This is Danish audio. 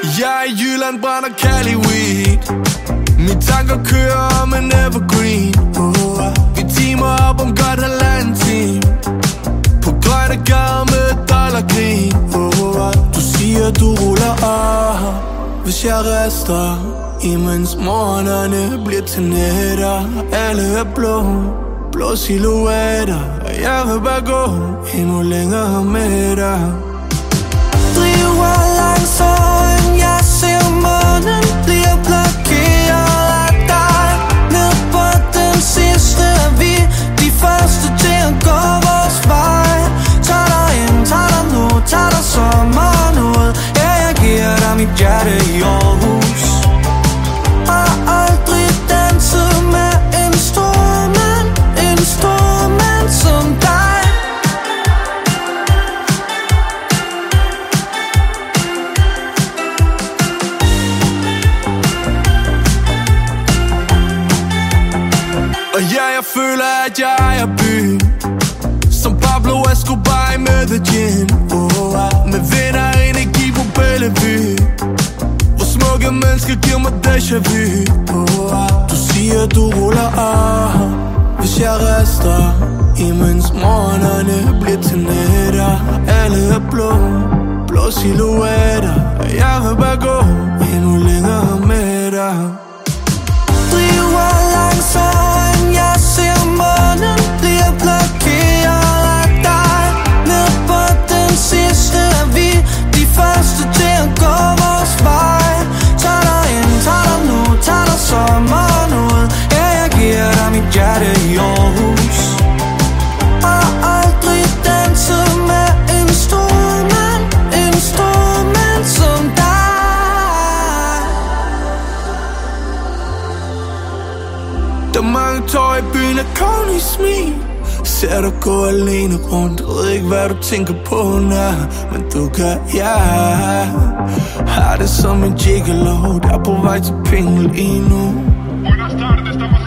Jeg i Jylland brænder Cali weed. Mine tanker kører om en evergreen. Vi teamer op om godt halvanden time på grønne gader med dollargrin. Du siger du ruller af, hvis jeg rester, imens morgenerne bliver til nætter. Alle er blå, blå silhuetter, og jeg vil bare gå endnu længere med dig. Driver langs øjen, jeg ser månen bliver blokeret af dig. Ned på den sidste er vi de første til at gå vores vej. Tag dig ind, tag dig nu, tag dig sommeren ud. Ja, jeg giver dig mit hjerte i Aarhus. Har aldrig danset med en stor mand som dig. Og ja, jeg føler, at jeg ejer byen, som Pablo Escobar i Medellin. Med vinder energi på Bellevue, hvor smukke mennesker giver mig déjà vu. Du siger, du ruller af, hvis jeg rester, imens morgenerne bliver til nætter. Alle er blå, blå silhuetter, og jeg vil bare gå endnu længere med dig. Driver langs øjen, jeg ser månen bliver blokeret af dig. Ned på den sidste er vi de første til at gå vores vej. Tag dig ind, tag dig nu, tag dig sommeren ud. Ja, jeg giver dig mit hjerte i Aarhus. Har aldrig danset med en stor mand som dig. Der er mange tår i byen af konge smil. Ser dig gå alene rundt, ved ikke hvad du tænker på, nej. Men du kan, ja. Har det som en gigolo, der er på vej til penge lige nu.